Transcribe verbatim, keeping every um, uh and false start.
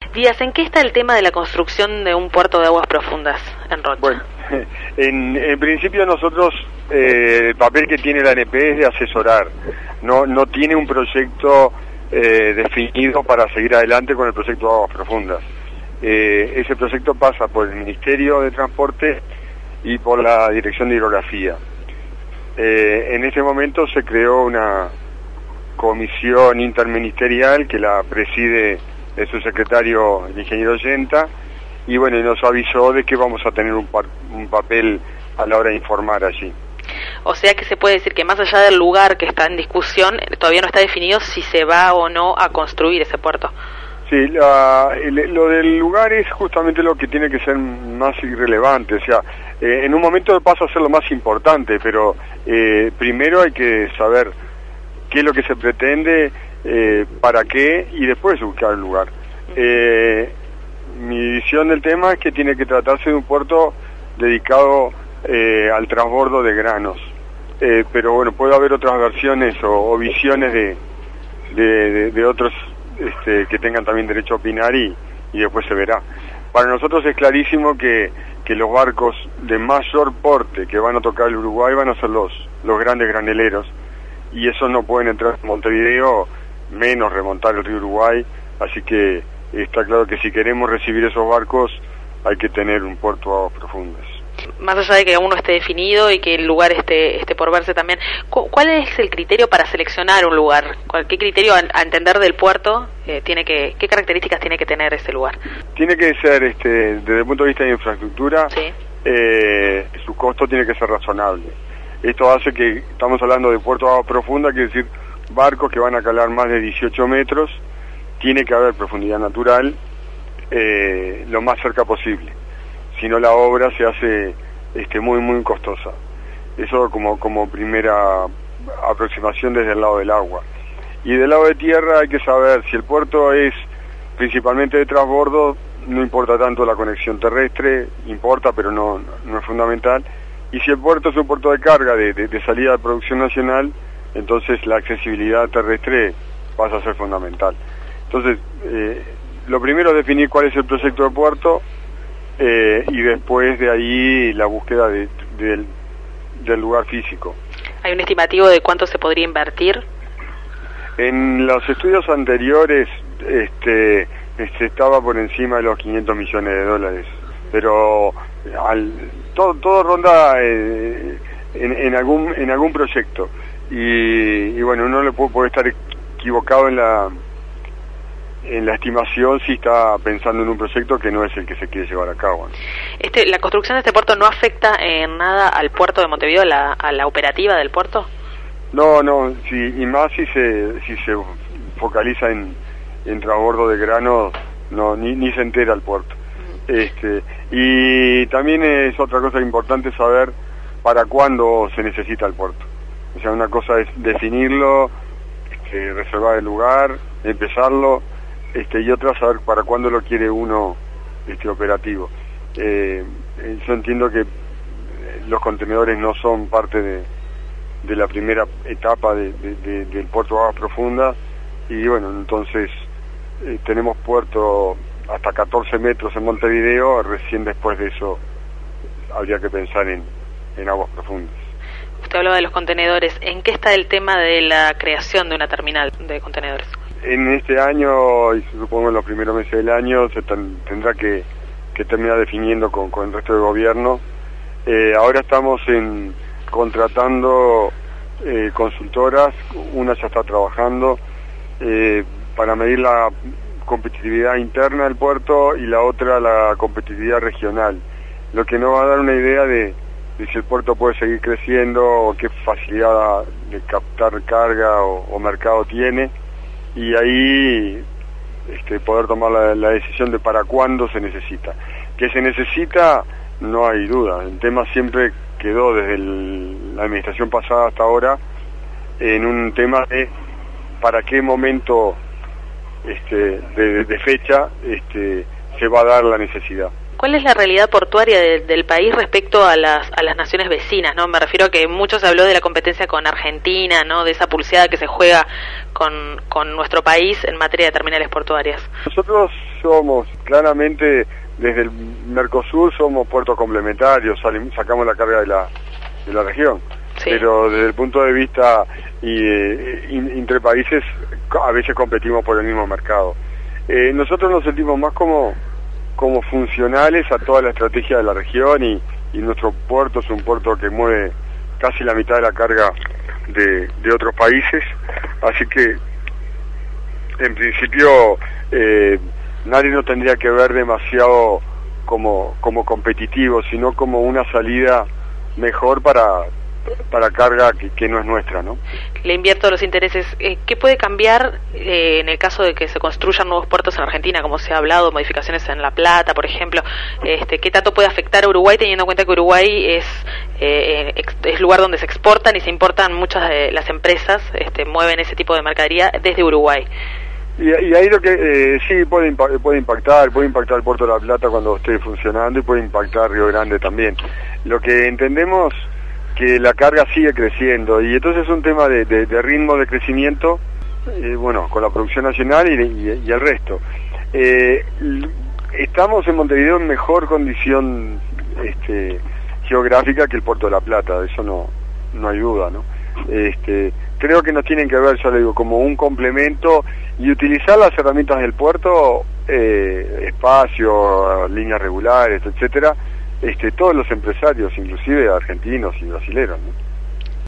Díaz, ¿en qué está el tema de la construcción de un puerto de aguas profundas en Rocha? Bueno, en, en principio nosotros, eh, el papel que tiene la A N P es de asesorar, no, no tiene un proyecto eh, definido para seguir adelante con el proyecto de aguas profundas. Eh, ese proyecto pasa por el Ministerio de Transporte y por la Dirección de Hidrografía. Eh, en ese momento se creó una comisión interministerial que la preside el subsecretario, el ingeniero Yenta, y bueno, y nos avisó de que vamos a tener un, par, un papel a la hora de informar allí. O sea que se puede decir que más allá del lugar que está en discusión, todavía no está definido si se va o no a construir ese puerto. Sí, la, el, lo del lugar es justamente lo que tiene que ser más irrelevante, o sea, eh, en un momento pasa a ser lo más importante, pero eh, primero hay que saber qué es lo que se pretende, eh, para qué, y después buscar el lugar. Eh, mi visión del tema es que tiene que tratarse de un puerto dedicado eh, al transbordo de granos, eh, pero bueno, puede haber otras versiones o, o visiones de, de, de, de otros este, que tengan también derecho a opinar y, y después se verá. Para nosotros es clarísimo que, que los barcos de mayor porte que van a tocar el Uruguay van a ser los, los grandes graneleros, y esos no pueden entrar en Montevideo, menos remontar el río Uruguay, así que está claro que si queremos recibir esos barcos hay que tener un puerto a aguas profundas. Más allá de que uno esté definido y que el lugar esté, esté por verse también, ¿cuál es el criterio para seleccionar un lugar? ¿Qué criterio, a, a entender del puerto, eh, tiene que, qué características tiene que tener ese lugar? Tiene que ser, este, desde el punto de vista de infraestructura, sí. eh, su costo tiene que ser razonable. Esto hace que, estamos hablando de puerto a agua profunda, quiere decir barcos que van a calar más de dieciocho metros, tiene que haber profundidad natural eh, lo más cerca posible, si no la obra se hace este, muy muy costosa. Eso como, como primera aproximación desde el lado del agua. Y del lado de tierra hay que saber si el puerto es principalmente de transbordo, no importa tanto la conexión terrestre, importa pero no, no es fundamental. Y si el puerto es un puerto de carga, de, de, de salida de producción nacional, entonces la accesibilidad terrestre pasa a ser fundamental. Entonces, eh, lo primero es definir cuál es el proyecto de puerto, eh, y después de ahí la búsqueda de, de, del, del lugar físico. ¿Hay un estimativo de cuánto se podría invertir? En los estudios anteriores este, se estaba por encima de los quinientos millones de dólares, pero al, todo, todo ronda eh, en, en, algún, en algún proyecto. Y, y bueno, uno le puede, puede estar equivocado en la en la estimación si está pensando en un proyecto que no es el que se quiere llevar a cabo, ¿no? Este, ¿La construcción de este puerto no afecta en nada al puerto de Montevideo, a la, a la operativa del puerto? No, no, sí, y más si se si se focaliza en, en transbordo de grano, no, ni, ni se entera el puerto. Uh-huh. Este, y también es otra cosa importante saber para cuándo se necesita el puerto. O sea, una cosa es definirlo, este, reservar el lugar, empezarlo, este, y otra saber para cuándo lo quiere uno este, operativo. Eh, yo entiendo que los contenedores no son parte de, de la primera etapa de, de, de, del puerto de aguas profundas, y bueno, entonces eh, tenemos puerto hasta catorce metros en Montevideo, recién después de eso habría que pensar en, en aguas profundas. Usted hablaba de los contenedores. ¿En qué está el tema de la creación de una terminal de contenedores? En este año, y supongo en los primeros meses del año, se ten, tendrá que, que terminar definiendo con, con el resto del gobierno. Eh, ahora estamos en, contratando eh, consultoras, una ya está trabajando, eh, para medir la competitividad interna del puerto y la otra la competitividad regional, lo que nos va a dar una idea de y si el puerto puede seguir creciendo o qué facilidad de captar carga o, o mercado tiene, y ahí este, poder tomar la, la decisión de para cuándo se necesita. Que se necesita, no hay duda, el tema siempre quedó desde el, la administración pasada hasta ahora en un tema de para qué momento este, de, de fecha este, se va a dar la necesidad. ¿Cuál es la realidad portuaria de, del país respecto a las a las naciones vecinas, no? Me refiero a que mucho se habló de la competencia con Argentina, ¿no? De esa pulseada que se juega con, con nuestro país en materia de terminales portuarias. Nosotros somos claramente, desde el Mercosur, somos puertos complementarios, salimos, sacamos la carga de la, de la región. Sí. Pero desde el punto de vista y, eh, in, entre países, a veces competimos por el mismo mercado. Eh, nosotros nos sentimos más como, como funcionales a toda la estrategia de la región y, y nuestro puerto es un puerto que mueve casi la mitad de la carga de, de otros países, así que en principio eh, nadie nos tendría que ver demasiado como, como competitivo, sino como una salida mejor para para carga que, que no es nuestra, ¿no? Le invierto los intereses. Eh, ¿Qué puede cambiar eh, en el caso de que se construyan nuevos puertos en Argentina, como se ha hablado, modificaciones en La Plata, por ejemplo? Este, ¿qué tanto puede afectar a Uruguay, teniendo en cuenta que Uruguay es eh, ex, es lugar donde se exportan y se importan muchas de las empresas, este, mueven ese tipo de mercadería desde Uruguay? Y, y ahí lo que eh, sí puede, impa puede impactar, puede impactar el puerto de La Plata cuando esté funcionando y puede impactar Río Grande también. Lo que entendemos que la carga sigue creciendo y entonces es un tema de, de, de ritmo de crecimiento, eh, bueno, con la producción nacional y, y, y el resto. Eh, estamos en Montevideo en mejor condición este, geográfica que el Puerto de La Plata, de eso no, no hay duda, ¿no? Este, creo que nos tienen que ver, ya le digo, como un complemento y utilizar las herramientas del puerto, eh, espacio, líneas regulares, etcétera. Este, todos los empresarios, inclusive argentinos y brasileños, ¿no?